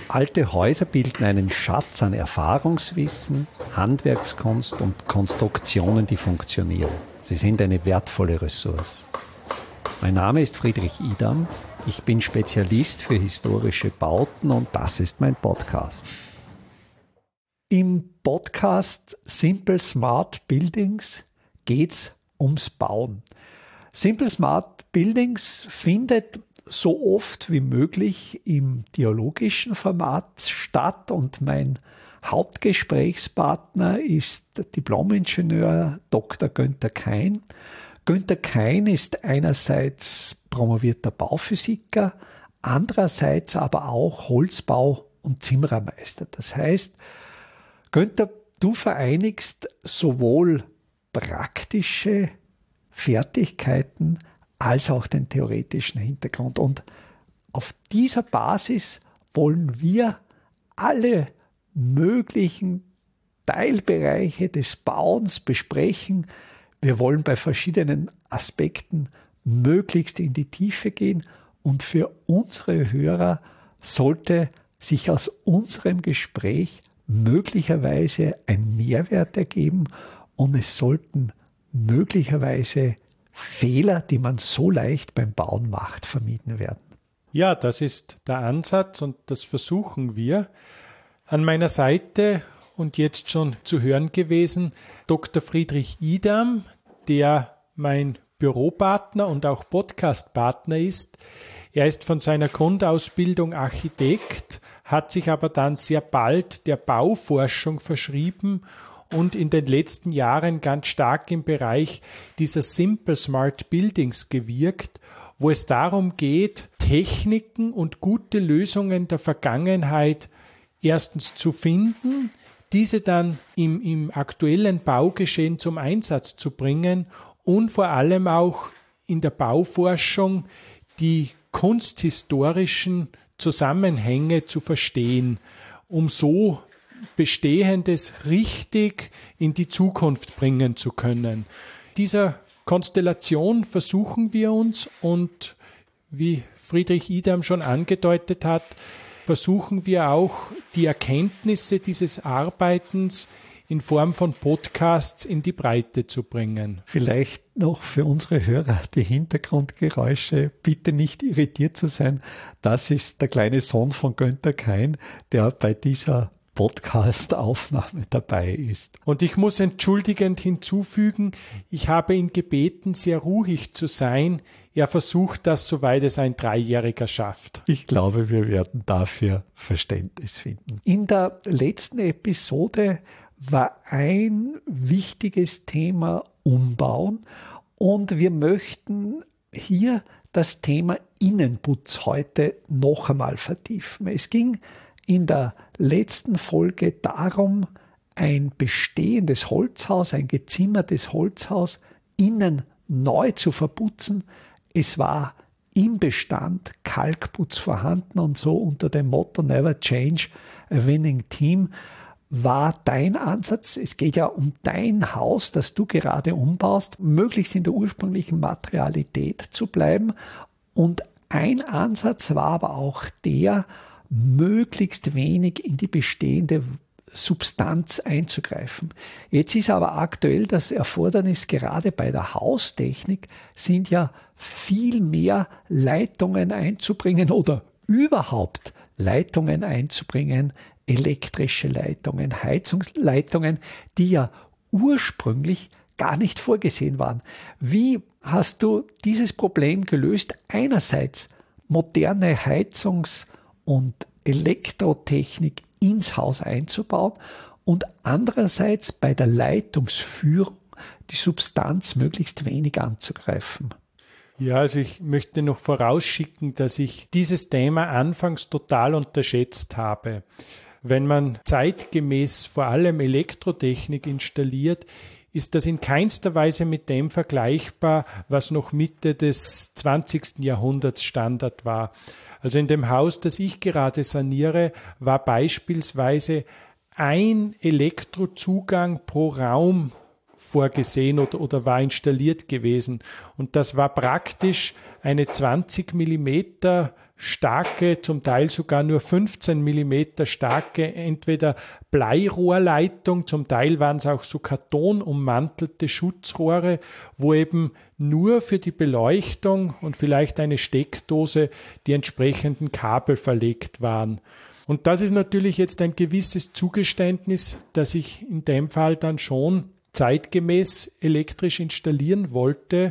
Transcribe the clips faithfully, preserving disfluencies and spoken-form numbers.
Alte Häuser bilden einen Schatz an Erfahrungswissen, Handwerkskunst und Konstruktionen, die funktionieren. Sie sind eine wertvolle Ressource. Mein Name ist Friedrich Idam. Ich bin Spezialist für historische Bauten und das ist mein Podcast. Im Podcast Simple Smart Buildings geht's ums Bauen. Simple Smart Buildings findet so oft wie möglich im dialogischen Format statt und mein Hauptgesprächspartner ist Diplomingenieur Doktor Günther Kein. Günther Kein ist einerseits promovierter Bauphysiker, andererseits aber auch Holzbau- und Zimmerermeister. Das heißt, Günther, du vereinigst sowohl praktische Fertigkeiten als auch den theoretischen Hintergrund. Und auf dieser Basis wollen wir alle möglichen Teilbereiche des Bauens besprechen. Wir wollen bei verschiedenen Aspekten möglichst in die Tiefe gehen. Und für unsere Hörer sollte sich aus unserem Gespräch möglicherweise ein Mehrwert ergeben und es sollten möglicherweise Fehler, die man so leicht beim Bauen macht, vermieden werden. Ja, das ist der Ansatz und das versuchen wir. An meiner Seite und jetzt schon zu hören gewesen, Doktor Friedrich Idam, der mein Büropartner und auch Podcastpartner ist. Er ist von seiner Grundausbildung Architekt, hat sich aber dann sehr bald der Bauforschung verschrieben und in den letzten Jahren ganz stark im Bereich dieser Simple Smart Buildings gewirkt, wo es darum geht, Techniken und gute Lösungen der Vergangenheit erstens zu finden, diese dann im, im aktuellen Baugeschehen zum Einsatz zu bringen und vor allem auch in der Bauforschung die kunsthistorischen Zusammenhänge zu verstehen, um so Bestehendes richtig in die Zukunft bringen zu können. Dieser Konstellation versuchen wir uns und wie Friedrich Idam schon angedeutet hat, versuchen wir auch die Erkenntnisse dieses Arbeitens in Form von Podcasts in die Breite zu bringen. Vielleicht noch für unsere Hörer die Hintergrundgeräusche, bitte nicht irritiert zu sein. Das ist der kleine Sohn von Günther Kein, der bei dieser Podcast-Aufnahme dabei ist. Und ich muss entschuldigend hinzufügen, ich habe ihn gebeten, sehr ruhig zu sein. Er versucht das, soweit es ein Dreijähriger schafft. Ich glaube, wir werden dafür Verständnis finden. In der letzten Episode war ein wichtiges Thema Umbauen und wir möchten hier das Thema Innenputz heute noch einmal vertiefen. Es ging in der letzten Folge darum, ein bestehendes Holzhaus, ein gezimmertes Holzhaus innen neu zu verputzen. Es war im Bestand Kalkputz vorhanden und so unter dem Motto Never Change a Winning Team war dein Ansatz. Es geht ja um dein Haus, das du gerade umbaust, möglichst in der ursprünglichen Materialität zu bleiben. Und ein Ansatz war aber auch der, möglichst wenig in die bestehende Substanz einzugreifen. Jetzt ist aber aktuell das Erfordernis, gerade bei der Haustechnik, sind ja viel mehr Leitungen einzubringen oder überhaupt Leitungen einzubringen, elektrische Leitungen, Heizungsleitungen, die ja ursprünglich gar nicht vorgesehen waren. Wie hast du dieses Problem gelöst? Einerseits moderne Heizungs- und Elektrotechnik ins Haus einzubauen und andererseits bei der Leitungsführung die Substanz möglichst wenig anzugreifen. Ja, also ich möchte noch vorausschicken, dass ich dieses Thema anfangs total unterschätzt habe. Wenn man zeitgemäß vor allem Elektrotechnik installiert, ist das in keinster Weise mit dem vergleichbar, was noch Mitte des zwanzigsten Jahrhunderts Standard war. Also in dem Haus, das ich gerade saniere, war beispielsweise ein Elektrozugang pro Raum vorgesehen oder, oder war installiert gewesen. Und das war praktisch eine zwanzig Millimeter starke, zum Teil sogar nur fünfzehn Millimeter starke, entweder Bleirohrleitung, zum Teil waren es auch so kartonummantelte Schutzrohre, wo eben nur für die Beleuchtung und vielleicht eine Steckdose die entsprechenden Kabel verlegt waren. Und das ist natürlich jetzt ein gewisses Zugeständnis, das ich in dem Fall dann schon zeitgemäß elektrisch installieren wollte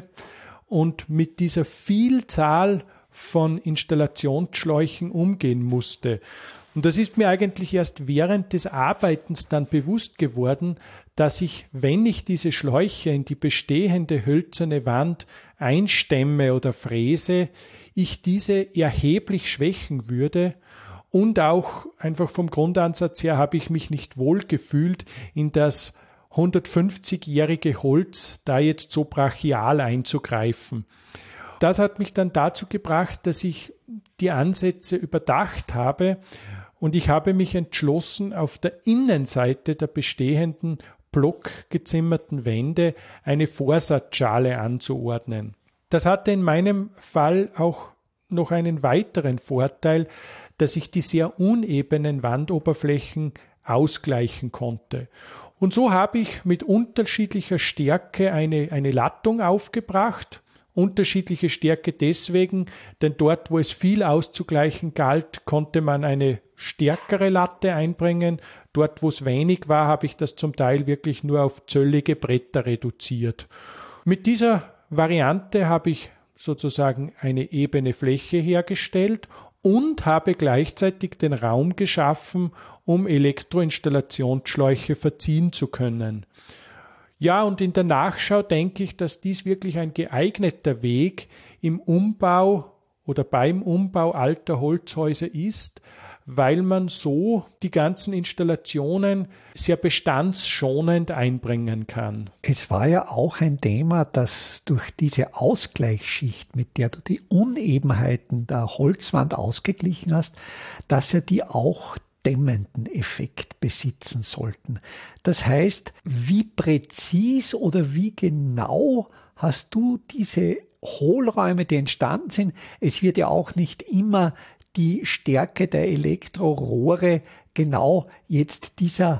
und mit dieser Vielzahl von Installationsschläuchen umgehen musste. Und das ist mir eigentlich erst während des Arbeitens dann bewusst geworden, dass ich, wenn ich diese Schläuche in die bestehende hölzerne Wand einstemme oder fräse, ich diese erheblich schwächen würde. Und auch einfach vom Grundansatz her habe ich mich nicht wohl gefühlt, in das hundertfünfzigjährige Holz da jetzt so brachial einzugreifen. Das hat mich dann dazu gebracht, dass ich die Ansätze überdacht habe und ich habe mich entschlossen, auf der Innenseite der bestehenden blockgezimmerten Wände eine Vorsatzschale anzuordnen. Das hatte in meinem Fall auch noch einen weiteren Vorteil, dass ich die sehr unebenen Wandoberflächen ausgleichen konnte. Und so habe ich mit unterschiedlicher Stärke eine, eine Lattung aufgebracht. Unterschiedliche Stärke deswegen, denn dort, wo es viel auszugleichen galt, konnte man eine stärkere Latte einbringen. Dort, wo es wenig war, habe ich das zum Teil wirklich nur auf zöllige Bretter reduziert. Mit dieser Variante habe ich sozusagen eine ebene Fläche hergestellt und habe gleichzeitig den Raum geschaffen, um Elektroinstallationsschläuche verziehen zu können. Ja, und in der Nachschau denke ich, dass dies wirklich ein geeigneter Weg im Umbau oder beim Umbau alter Holzhäuser ist, weil man so die ganzen Installationen sehr bestandsschonend einbringen kann. Es war ja auch ein Thema, dass durch diese Ausgleichsschicht, mit der du die Unebenheiten der Holzwand ausgeglichen hast, dass ja die auch dämmenden Effekt besitzen sollten. Das heißt, wie präzis oder wie genau hast du diese Hohlräume, die entstanden sind? Es wird ja auch nicht immer die Stärke der Elektrorohre genau jetzt dieser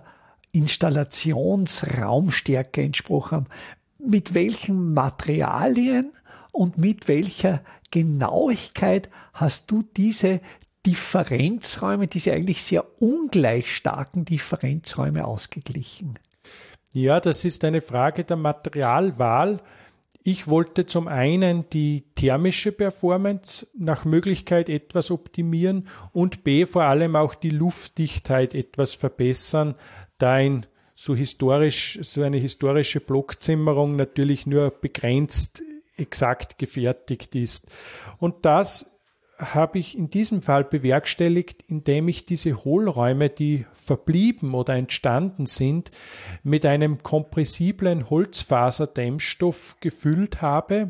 Installationsraumstärke entsprochen haben. Mit welchen Materialien und mit welcher Genauigkeit hast du diese Differenzräume, diese eigentlich sehr ungleich starken Differenzräume ausgeglichen? Ja, das ist eine Frage der Materialwahl. Ich wollte zum einen die thermische Performance nach Möglichkeit etwas optimieren und B, vor allem auch die Luftdichtheit etwas verbessern, da ein so historisch, so eine historische Blockzimmerung natürlich nur begrenzt exakt gefertigt ist. Und das habe ich in diesem Fall bewerkstelligt, indem ich diese Hohlräume, die verblieben oder entstanden sind, mit einem kompressiblen Holzfaserdämmstoff gefüllt habe.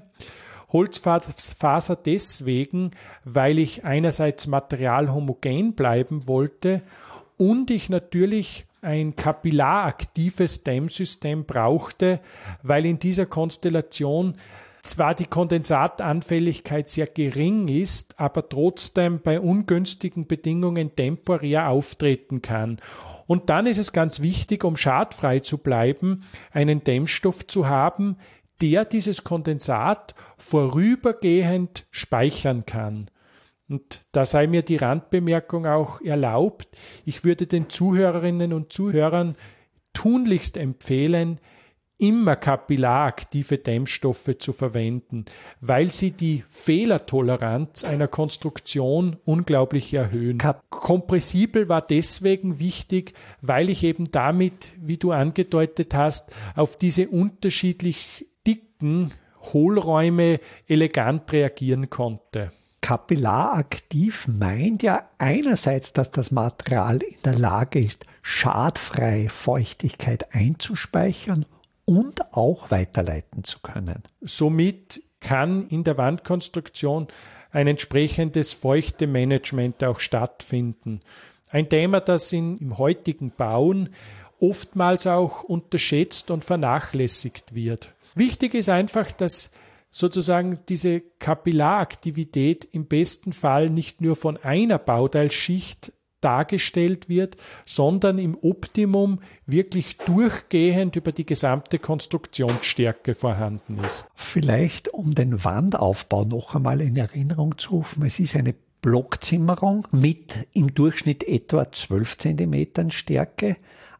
Holzfaser deswegen, weil ich einerseits materialhomogen bleiben wollte und ich natürlich ein kapillaraktives Dämmsystem brauchte, weil in dieser Konstellation zwar die Kondensatanfälligkeit sehr gering ist, aber trotzdem bei ungünstigen Bedingungen temporär auftreten kann. Und dann ist es ganz wichtig, um schadfrei zu bleiben, einen Dämmstoff zu haben, der dieses Kondensat vorübergehend speichern kann. Und da sei mir die Randbemerkung auch erlaubt, ich würde den Zuhörerinnen und Zuhörern tunlichst empfehlen, immer kapillaraktive Dämmstoffe zu verwenden, weil sie die Fehlertoleranz einer Konstruktion unglaublich erhöhen. Kompressibel war deswegen wichtig, weil ich eben damit, wie du angedeutet hast, auf diese unterschiedlich dicken Hohlräume elegant reagieren konnte. Kapillaraktiv meint ja einerseits, dass das Material in der Lage ist, schadfrei Feuchtigkeit einzuspeichern und auch weiterleiten zu können. Somit kann in der Wandkonstruktion ein entsprechendes Feuchtemanagement auch stattfinden. Ein Thema, das in, im heutigen Bauen oftmals auch unterschätzt und vernachlässigt wird. Wichtig ist einfach, dass sozusagen diese Kapillaraktivität im besten Fall nicht nur von einer Bauteilschicht dargestellt wird, sondern im Optimum wirklich durchgehend über die gesamte Konstruktionsstärke vorhanden ist. Vielleicht, um den Wandaufbau noch einmal in Erinnerung zu rufen, es ist eine Blockzimmerung mit im Durchschnitt etwa zwölf Zentimetern Stärke.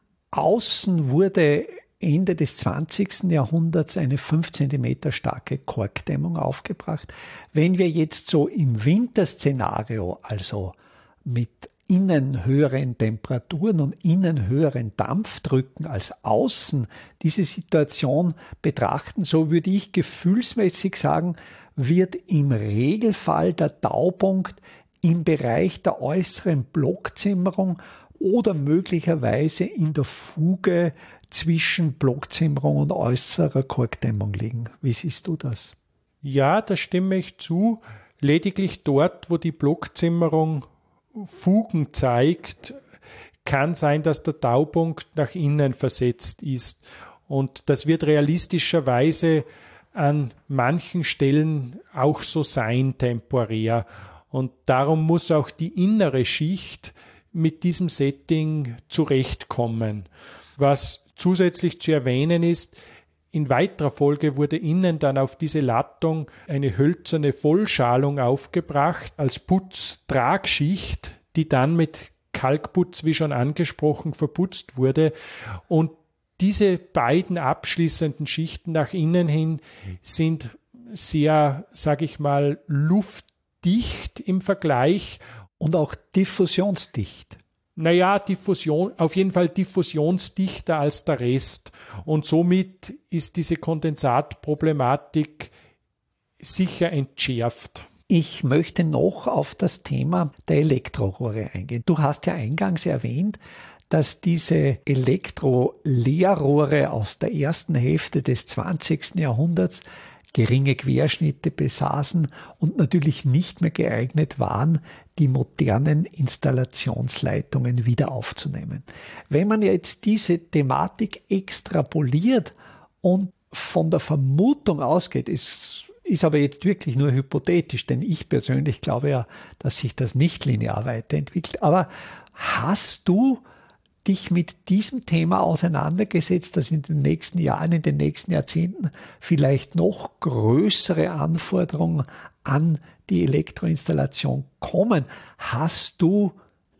Außen wurde Ende des zwanzigsten Jahrhunderts eine fünf Zentimeter starke Korkdämmung aufgebracht. Wenn wir jetzt so im Winterszenario, also mit innen höheren Temperaturen und innen höheren Dampfdrücken als außen diese Situation betrachten, so würde ich gefühlsmäßig sagen, wird im Regelfall der Taupunkt im Bereich der äußeren Blockzimmerung oder möglicherweise in der Fuge zwischen Blockzimmerung und äußerer Korkdämmung liegen. Wie siehst du das? Ja, da stimme ich zu. Lediglich dort, wo die Blockzimmerung Fugen zeigt, kann sein, dass der Taupunkt nach innen versetzt ist. Und das wird realistischerweise an manchen Stellen auch so sein, temporär. Und darum muss auch die innere Schicht mit diesem Setting zurechtkommen. Was zusätzlich zu erwähnen ist, in weiterer Folge wurde innen dann auf diese Lattung eine hölzerne Vollschalung aufgebracht als Putztragschicht, die dann mit Kalkputz, wie schon angesprochen, verputzt wurde. Und diese beiden abschließenden Schichten nach innen hin sind sehr, sage ich mal, luftdicht im Vergleich. Und auch diffusionsdicht. Naja, Diffusion, auf jeden Fall diffusionsdichter als der Rest. Und somit ist diese Kondensatproblematik sicher entschärft. Ich möchte noch auf das Thema der Elektrorohre eingehen. Du hast ja eingangs erwähnt, dass diese Elektroleerrohre aus der ersten Hälfte des zwanzigsten Jahrhunderts geringe Querschnitte besaßen und natürlich nicht mehr geeignet waren, die modernen Installationsleitungen wieder aufzunehmen. Wenn man jetzt diese Thematik extrapoliert und von der Vermutung ausgeht, ist, ist aber jetzt wirklich nur hypothetisch, denn ich persönlich glaube ja, dass sich das nicht linear weiterentwickelt. Aber hast du dich mit diesem Thema auseinandergesetzt, dass in den nächsten Jahren, in den nächsten Jahrzehnten vielleicht noch größere Anforderungen an die Elektroinstallation kommen? Hast du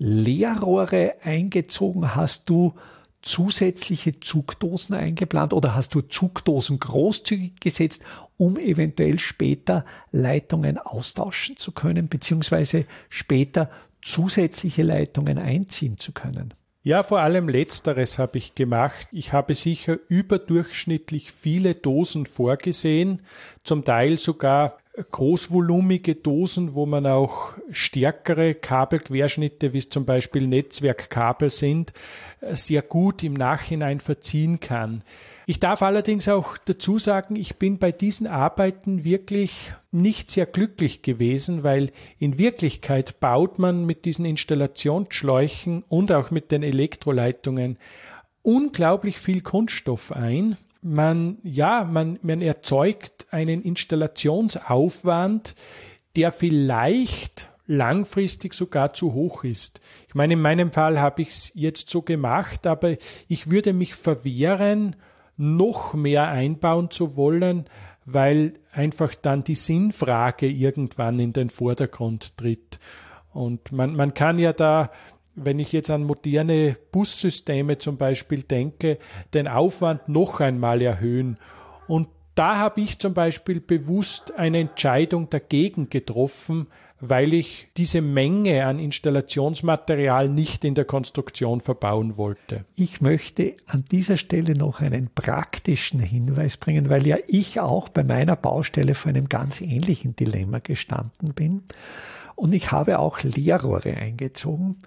Leerrohre eingezogen? Hast du zusätzliche Zugdosen eingeplant oder hast du Zugdosen großzügig gesetzt, um eventuell später Leitungen austauschen zu können, beziehungsweise später zusätzliche Leitungen einziehen zu können? Ja, vor allem Letzteres habe ich gemacht. Ich habe sicher überdurchschnittlich viele Dosen vorgesehen, zum Teil sogar großvolumige Dosen, wo man auch stärkere Kabelquerschnitte, wie es zum Beispiel Netzwerkkabel sind, sehr gut im Nachhinein verziehen kann. Ich darf allerdings auch dazu sagen, ich bin bei diesen Arbeiten wirklich nicht sehr glücklich gewesen, weil in Wirklichkeit baut man mit diesen Installationsschläuchen und auch mit den Elektroleitungen unglaublich viel Kunststoff ein. Man, ja, man, man erzeugt einen Installationsaufwand, der vielleicht langfristig sogar zu hoch ist. Ich meine, in meinem Fall habe ich es jetzt so gemacht, aber ich würde mich verwehren, noch mehr einbauen zu wollen, weil einfach dann die Sinnfrage irgendwann in den Vordergrund tritt. Und man, man kann ja da, wenn ich jetzt an moderne Bussysteme zum Beispiel denke, den Aufwand noch einmal erhöhen. Und da habe ich zum Beispiel bewusst eine Entscheidung dagegen getroffen, weil ich diese Menge an Installationsmaterial nicht in der Konstruktion verbauen wollte. Ich möchte an dieser Stelle noch einen praktischen Hinweis bringen, weil ja ich auch bei meiner Baustelle vor einem ganz ähnlichen Dilemma gestanden bin. Und ich habe auch Leerrohre eingezogen.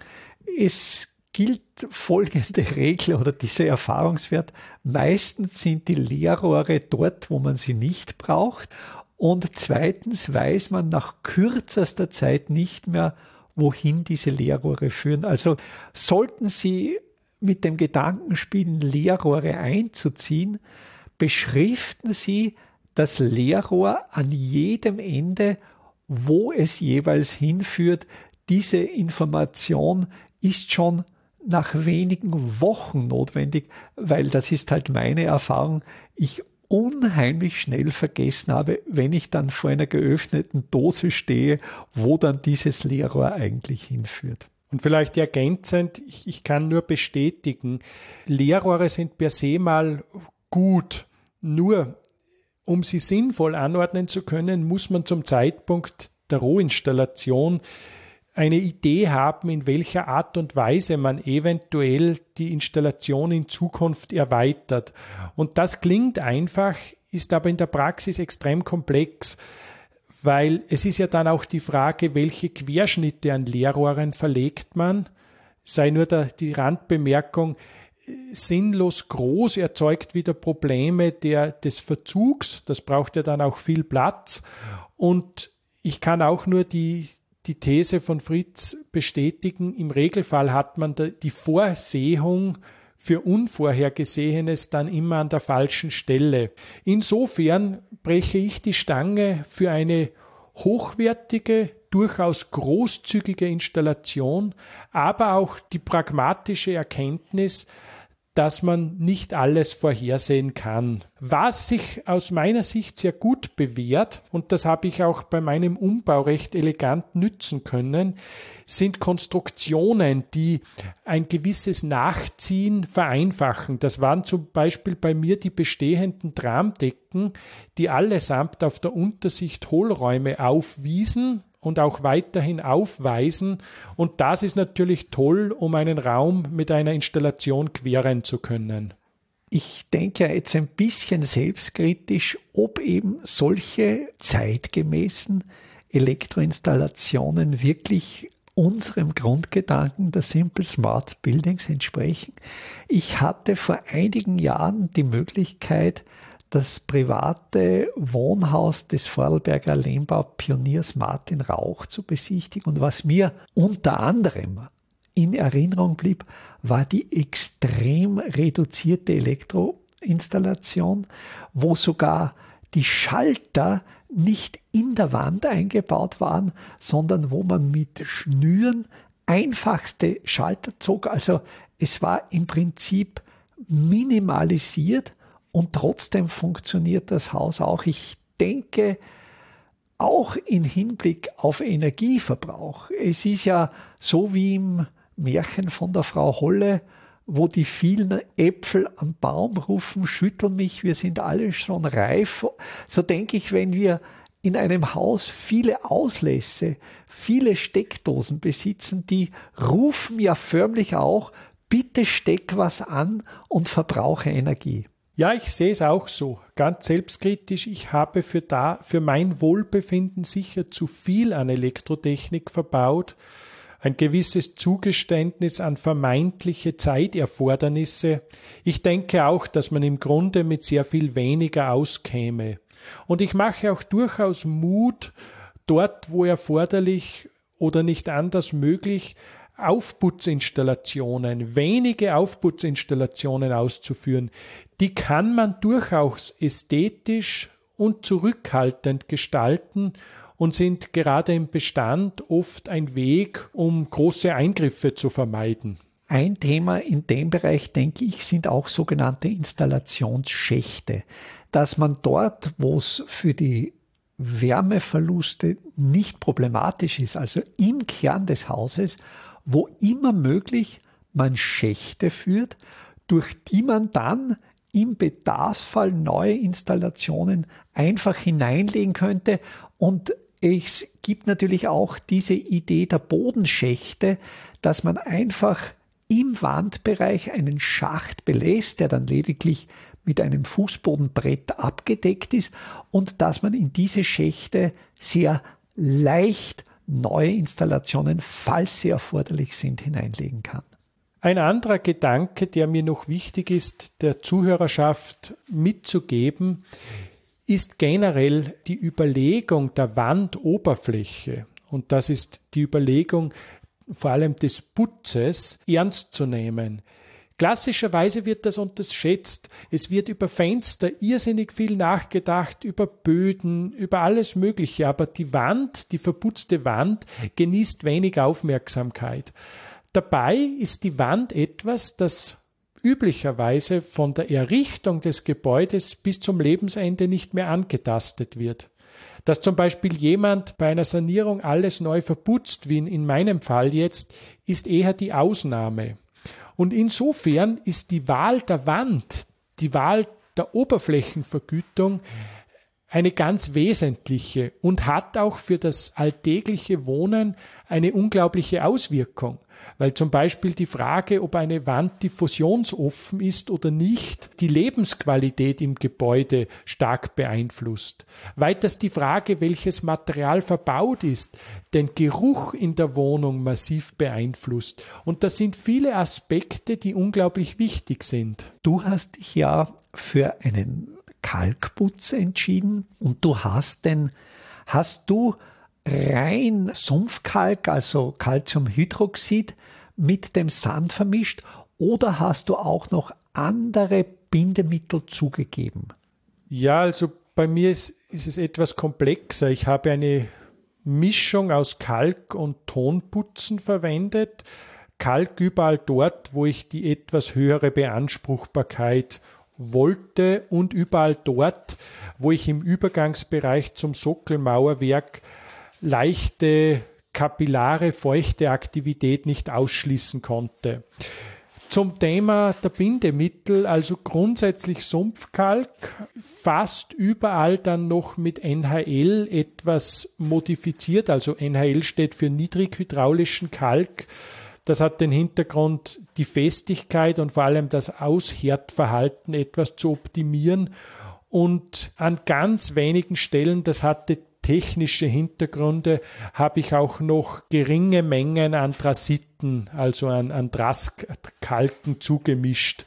Es gilt folgende Regel oder dieser Erfahrungswert. Meistens sind die Leerrohre dort, wo man sie nicht braucht. Und zweitens weiß man nach kürzester Zeit nicht mehr, wohin diese Leerrohre führen. Also sollten Sie mit dem Gedanken spielen, Leerrohre einzuziehen, beschriften Sie das Leerrohr an jedem Ende, wo es jeweils hinführt. Diese Information ist schon nach wenigen Wochen notwendig, weil das ist halt meine Erfahrung, ich unheimlich schnell vergessen habe, wenn ich dann vor einer geöffneten Dose stehe, wo dann dieses Leerrohr eigentlich hinführt. Und vielleicht ergänzend, ich, ich kann nur bestätigen, Leerrohre sind per se mal gut, nur um sie sinnvoll anordnen zu können, muss man zum Zeitpunkt der Rohinstallation eine Idee haben, in welcher Art und Weise man eventuell die Installation in Zukunft erweitert. Und das klingt einfach, ist aber in der Praxis extrem komplex, weil es ist ja dann auch die Frage, welche Querschnitte an Leerrohren verlegt man. Sei nur der, die Randbemerkung, sinnlos groß erzeugt wieder Probleme der, des Verzugs. Das braucht ja dann auch viel Platz. Und ich kann auch nur die die These von Fritz bestätigen. Im Regelfall hat man die Vorsehung für Unvorhergesehenes dann immer an der falschen Stelle. Insofern breche ich die Stange für eine hochwertige, durchaus großzügige Installation, aber auch die pragmatische Erkenntnis, dass man nicht alles vorhersehen kann. Was sich aus meiner Sicht sehr gut bewährt, und das habe ich auch bei meinem Umbau recht elegant nützen können, sind Konstruktionen, die ein gewisses Nachziehen vereinfachen. Das waren zum Beispiel bei mir die bestehenden Tramdecken, die allesamt auf der Untersicht Hohlräume aufwiesen und auch weiterhin aufweisen. Und das ist natürlich toll, um einen Raum mit einer Installation queren zu können. Ich denke jetzt ein bisschen selbstkritisch, ob eben solche zeitgemäßen Elektroinstallationen wirklich unserem Grundgedanken der Simple Smart Buildings entsprechen. Ich hatte vor einigen Jahren die Möglichkeit, das private Wohnhaus des Vorarlberger Lehmbaupioniers Martin Rauch zu besichtigen. Und was mir unter anderem in Erinnerung blieb, war die extrem reduzierte Elektroinstallation, wo sogar die Schalter nicht in der Wand eingebaut waren, sondern wo man mit Schnüren einfachste Schalter zog. Also es war im Prinzip minimalisiert, und trotzdem funktioniert das Haus auch. Ich denke, auch im Hinblick auf Energieverbrauch. Es ist ja so wie im Märchen von der Frau Holle, wo die vielen Äpfel am Baum rufen, schüttel mich, wir sind alle schon reif. So denke ich, wenn wir in einem Haus viele Auslässe, viele Steckdosen besitzen, die rufen ja förmlich auch, bitte steck was an und verbrauche Energie. Ja, ich sehe es auch so, ganz selbstkritisch. Ich habe für, da, für mein Wohlbefinden sicher zu viel an Elektrotechnik verbaut. Ein gewisses Zugeständnis an vermeintliche Zeiterfordernisse. Ich denke auch, dass man im Grunde mit sehr viel weniger auskäme. Und ich mache auch durchaus Mut, dort, wo erforderlich oder nicht anders möglich, Aufputzinstallationen, wenige Aufputzinstallationen auszuführen. Die kann man durchaus ästhetisch und zurückhaltend gestalten und sind gerade im Bestand oft ein Weg, um große Eingriffe zu vermeiden. Ein Thema in dem Bereich, denke ich, sind auch sogenannte Installationsschächte, dass man dort, wo es für die Wärmeverluste nicht problematisch ist, also im Kern des Hauses, wo immer möglich man Schächte führt, durch die man dann im Bedarfsfall neue Installationen einfach hineinlegen könnte. Und es gibt natürlich auch diese Idee der Bodenschächte, dass man einfach im Wandbereich einen Schacht belässt, der dann lediglich mit einem Fußbodenbrett abgedeckt ist und dass man in diese Schächte sehr leicht neue Installationen, falls sie erforderlich sind, hineinlegen kann. Ein anderer Gedanke, der mir noch wichtig ist, der Zuhörerschaft mitzugeben, ist generell die Überlegung der Wandoberfläche. Und das ist die Überlegung vor allem des Putzes ernst zu nehmen. Klassischerweise wird das unterschätzt. Es wird über Fenster irrsinnig viel nachgedacht, über Böden, über alles Mögliche. Aber die Wand, die verputzte Wand, genießt wenig Aufmerksamkeit. Dabei ist die Wand etwas, das üblicherweise von der Errichtung des Gebäudes bis zum Lebensende nicht mehr angetastet wird. Dass zum Beispiel jemand bei einer Sanierung alles neu verputzt, wie in meinem Fall jetzt, ist eher die Ausnahme. Und insofern ist die Wahl der Wand, die Wahl der Oberflächenvergütung eine ganz wesentliche und hat auch für das alltägliche Wohnen eine unglaubliche Auswirkung. Weil zum Beispiel die Frage, ob eine Wand diffusionsoffen ist oder nicht, die Lebensqualität im Gebäude stark beeinflusst. Weiters die Frage, welches Material verbaut ist, den Geruch in der Wohnung massiv beeinflusst. Und das sind viele Aspekte, die unglaublich wichtig sind. Du hast dich ja für einen Kalkputz entschieden und du hast den, hast du rein Sumpfkalk, also Calciumhydroxid, mit dem Sand vermischt oder hast du auch noch andere Bindemittel zugegeben? Ja, also bei mir ist, ist es etwas komplexer. Ich habe eine Mischung aus Kalk und Tonputzen verwendet. Kalk überall dort, wo ich die etwas höhere Beanspruchbarkeit wollte und überall dort, wo ich im Übergangsbereich zum Sockelmauerwerk leichte kapillare, feuchte Aktivität nicht ausschließen konnte. Zum Thema der Bindemittel, also grundsätzlich Sumpfkalk, fast überall dann noch mit N H L etwas modifiziert, also N H L steht für niedrighydraulischen Kalk. Das hat den Hintergrund, die Festigkeit und vor allem das Aushärtverhalten etwas zu optimieren und an ganz wenigen Stellen, das hatte technische Hintergründe, habe ich auch noch geringe Mengen an Andraziten, also an, an Draskalken zugemischt.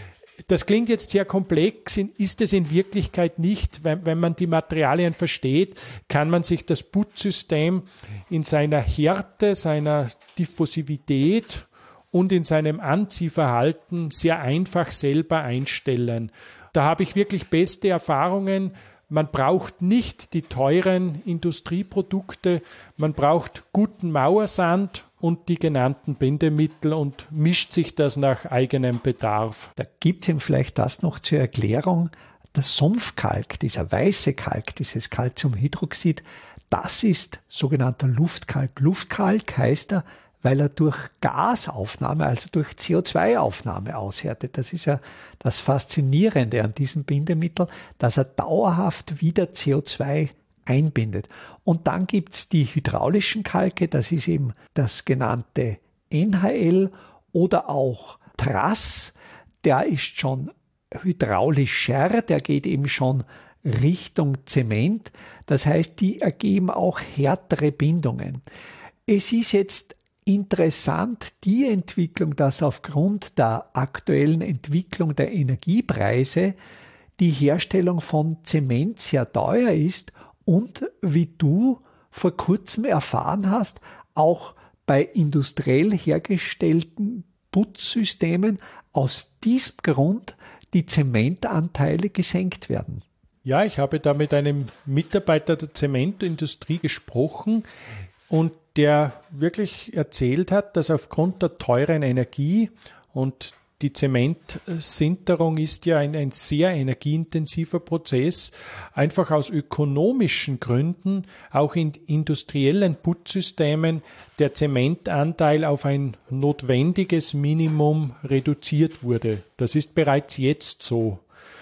Das klingt jetzt sehr komplex, ist es in Wirklichkeit nicht. Wenn, wenn man die Materialien versteht, kann man sich das Putzsystem in seiner Härte, seiner Diffusivität und in seinem Anziehverhalten sehr einfach selber einstellen. Da habe ich wirklich beste Erfahrungen. Man braucht nicht die teuren Industrieprodukte, man braucht guten Mauersand und die genannten Bindemittel und mischt sich das nach eigenem Bedarf. Da gibt es ihm vielleicht das noch zur Erklärung. Der Sumpfkalk, dieser weiße Kalk, dieses Calciumhydroxid, das ist sogenannter Luftkalk. Luftkalk heißt er, weil er durch Gasaufnahme, also durch C O zwei Aufnahme aushärtet. Das ist ja das Faszinierende an diesem Bindemittel, dass er dauerhaft wieder C O zwei einbindet. Und dann gibt's die hydraulischen Kalke, das ist eben das genannte N H L oder auch Trass, der ist schon hydraulischer, der geht eben schon Richtung Zement. Das heißt, die ergeben auch härtere Bindungen. Es ist jetzt interessant, die Entwicklung, dass aufgrund der aktuellen Entwicklung der Energiepreise die Herstellung von Zement sehr teuer ist und, wie du vor kurzem erfahren hast, auch bei industriell hergestellten Putzsystemen aus diesem Grund die Zementanteile gesenkt werden. Ja, ich habe da mit einem Mitarbeiter der Zementindustrie gesprochen und der wirklich erzählt hat, dass aufgrund der teuren Energie und die Zementsinterung ist ja ein, ein sehr energieintensiver Prozess, einfach aus ökonomischen Gründen auch in industriellen Putzsystemen der Zementanteil auf ein notwendiges Minimum reduziert wurde. Das ist bereits jetzt so.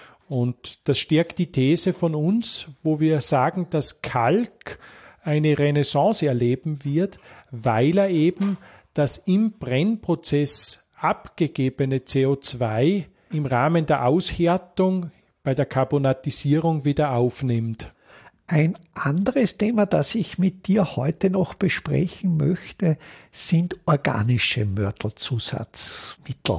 Und das stärkt die These von uns, wo wir sagen, dass Kalk eine Renaissance erleben wird, weil er eben das im Brennprozess abgegebene C O zwei im Rahmen der Aushärtung bei der Carbonatisierung wieder aufnimmt. Ein anderes Thema, das ich mit dir heute noch besprechen möchte, sind organische Mörtelzusatzmittel.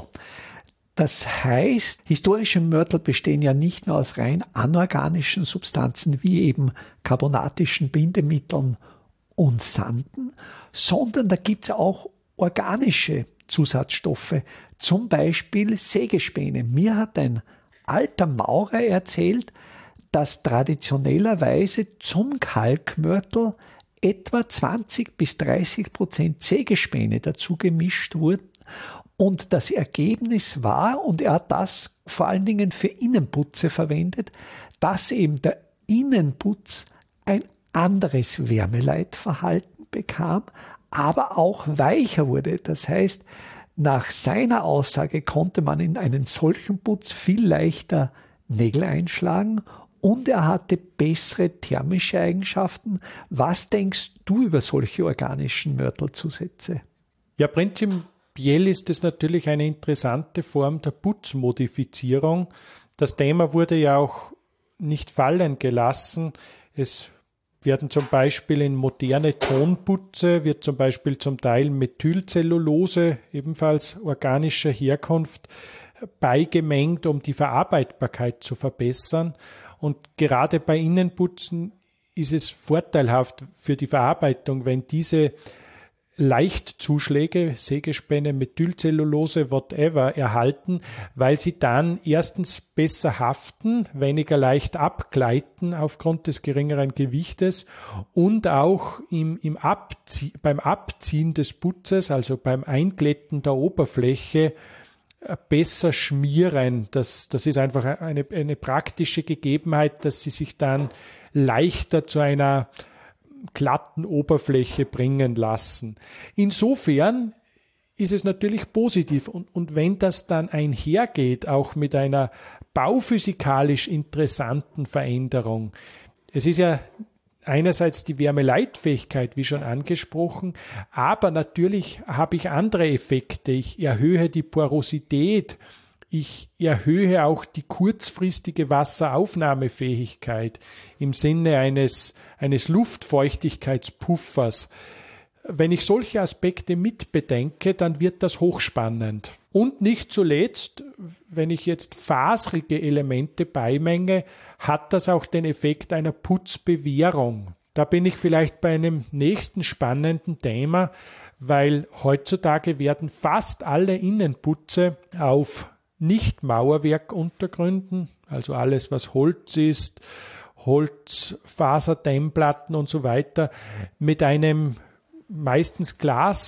Das heißt, historische Mörtel bestehen ja nicht nur aus rein anorganischen Substanzen wie eben carbonatischen Bindemitteln und Sanden, sondern da gibt es auch organische Zusatzstoffe, zum Beispiel Sägespäne. Mir hat ein alter Maurer erzählt, dass traditionellerweise zum Kalkmörtel etwa zwanzig bis dreißig Prozent Sägespäne dazu gemischt wurden. Und das Ergebnis war, und er hat das vor allen Dingen für Innenputze verwendet, dass eben der Innenputz ein anderes Wärmeleitverhalten bekam, aber auch weicher wurde. Das heißt, nach seiner Aussage konnte man in einen solchen Putz viel leichter Nägel einschlagen und er hatte bessere thermische Eigenschaften. Was denkst du über solche organischen Mörtelzusätze? Ja, prinzipiell ist es natürlich eine interessante Form der Putzmodifizierung. Das Thema wurde ja auch nicht fallen gelassen. Es werden zum Beispiel in moderne Tonputze, wird zum Beispiel zum Teil Methylcellulose, ebenfalls organischer Herkunft, beigemengt, um die Verarbeitbarkeit zu verbessern. Und gerade bei Innenputzen ist es vorteilhaft für die Verarbeitung, wenn diese Leichtzuschläge, Sägespäne, Methylcellulose, whatever, erhalten, weil sie dann erstens besser haften, weniger leicht abgleiten aufgrund des geringeren Gewichtes und auch im, im Abzie- beim Abziehen des Putzes, also beim Einglätten der Oberfläche, besser schmieren. Das, das ist einfach eine, eine praktische Gegebenheit, dass sie sich dann leichter zu einer glatten Oberfläche bringen lassen. Insofern ist es natürlich positiv und, und wenn das dann einhergeht, auch mit einer bauphysikalisch interessanten Veränderung. Es ist ja einerseits die Wärmeleitfähigkeit, wie schon angesprochen, aber natürlich habe ich andere Effekte. Ich erhöhe die Porosität, ich erhöhe auch die kurzfristige Wasseraufnahmefähigkeit im Sinne eines, eines Luftfeuchtigkeitspuffers. Wenn ich solche Aspekte mitbedenke, dann wird das hochspannend. Und nicht zuletzt, wenn ich jetzt faserige Elemente beimenge, hat das auch den Effekt einer Putzbewährung. Da bin ich vielleicht bei einem nächsten spannenden Thema, weil heutzutage werden fast alle Innenputze auf Nicht-Mauerwerkuntergründen, also alles, was Holz ist, Holzfaserdämmplatten und so weiter, mit einem meistens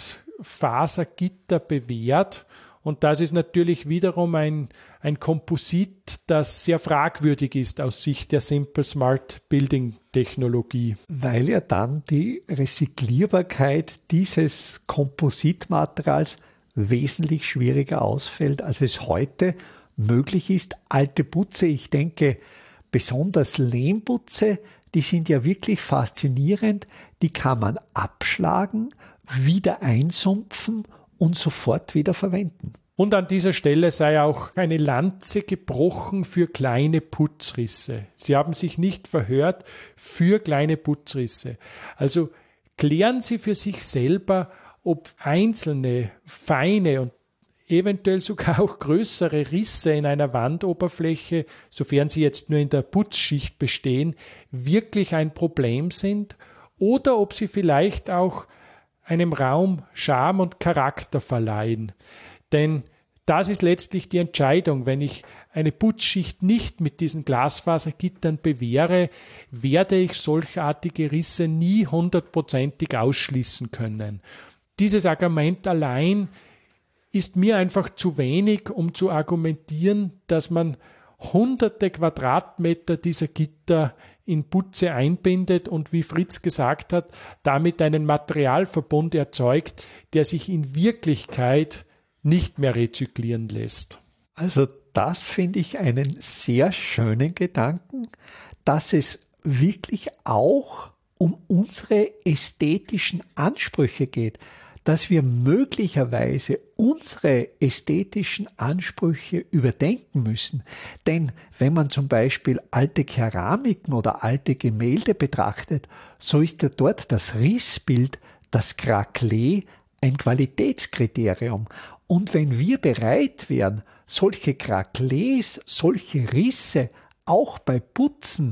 Glasfasergitter bewehrt. Und das ist natürlich wiederum ein, ein Komposit, das sehr fragwürdig ist aus Sicht der Simple Smart Building Technologie. Weil ja dann die Recyclierbarkeit dieses Kompositmaterials wesentlich schwieriger ausfällt, als es heute möglich ist. Alte Putze, ich denke besonders Lehmputze, die sind ja wirklich faszinierend. Die kann man abschlagen, wieder einsumpfen und sofort wieder verwenden. Und an dieser Stelle sei auch eine Lanze gebrochen für kleine Putzrisse. Sie haben sich nicht verhört, für kleine Putzrisse. Also klären Sie für sich selber, ob einzelne, feine und eventuell sogar auch größere Risse in einer Wandoberfläche, sofern sie jetzt nur in der Putzschicht bestehen, wirklich ein Problem sind oder ob sie vielleicht auch einem Raum Charme und Charakter verleihen. Denn das ist letztlich die Entscheidung. Wenn ich eine Putzschicht nicht mit diesen Glasfasergittern bewehre, werde ich solchartige Risse nie hundertprozentig ausschließen können. Dieses Argument allein ist mir einfach zu wenig, um zu argumentieren, dass man hunderte Quadratmeter dieser Gitter in Putze einbindet und, wie Fritz gesagt hat, damit einen Materialverbund erzeugt, der sich in Wirklichkeit nicht mehr rezyklieren lässt. Also das finde ich einen sehr schönen Gedanken, dass es wirklich auch um unsere ästhetischen Ansprüche geht, dass wir möglicherweise unsere ästhetischen Ansprüche überdenken müssen. Denn wenn man zum Beispiel alte Keramiken oder alte Gemälde betrachtet, so ist ja dort das Rissbild, das Craquelé, ein Qualitätskriterium. Und wenn wir bereit wären, solche Craquelés, solche Risse auch bei Putzen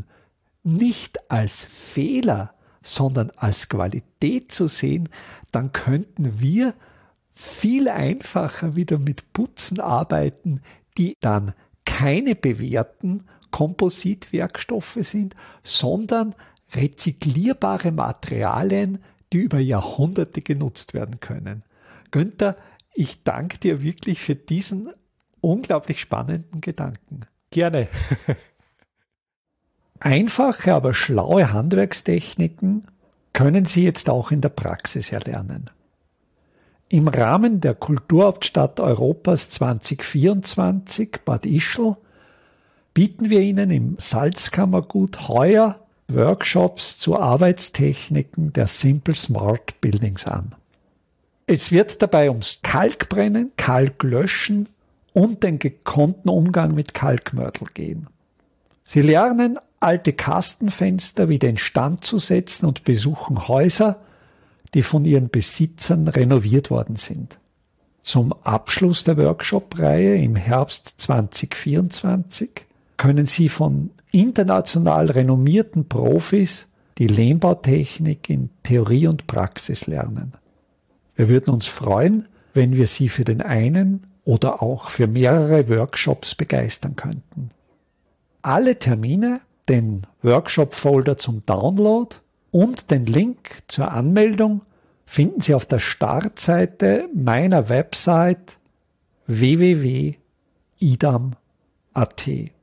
nicht als Fehler, sondern als Qualität zu sehen, dann könnten wir viel einfacher wieder mit Putzen arbeiten, die dann keine bewährten Kompositwerkstoffe sind, sondern rezyklierbare Materialien, die über Jahrhunderte genutzt werden können. Günther, ich danke dir wirklich für diesen unglaublich spannenden Gedanken. Gerne. Einfache, aber schlaue Handwerkstechniken können Sie jetzt auch in der Praxis erlernen. Im Rahmen der Kulturhauptstadt Europas zwanzig vierundzwanzig Bad Ischl bieten wir Ihnen im Salzkammergut heuer Workshops zu Arbeitstechniken der Simple Smart Buildings an. Es wird dabei ums Kalkbrennen, Kalklöschen und den gekonnten Umgang mit Kalkmörtel gehen. Sie lernen, alte Kastenfenster wieder instand zu setzen und besuchen Häuser, die von ihren Besitzern renoviert worden sind. Zum Abschluss der Workshop-Reihe im Herbst zwanzig vierundzwanzig können Sie von international renommierten Profis die Lehmbautechnik in Theorie und Praxis lernen. Wir würden uns freuen, wenn wir Sie für den einen oder auch für mehrere Workshops begeistern könnten. Alle Termine, den Workshop-Folder zum Download und den Link zur Anmeldung finden Sie auf der Startseite meiner Website w w w punkt idam punkt a t.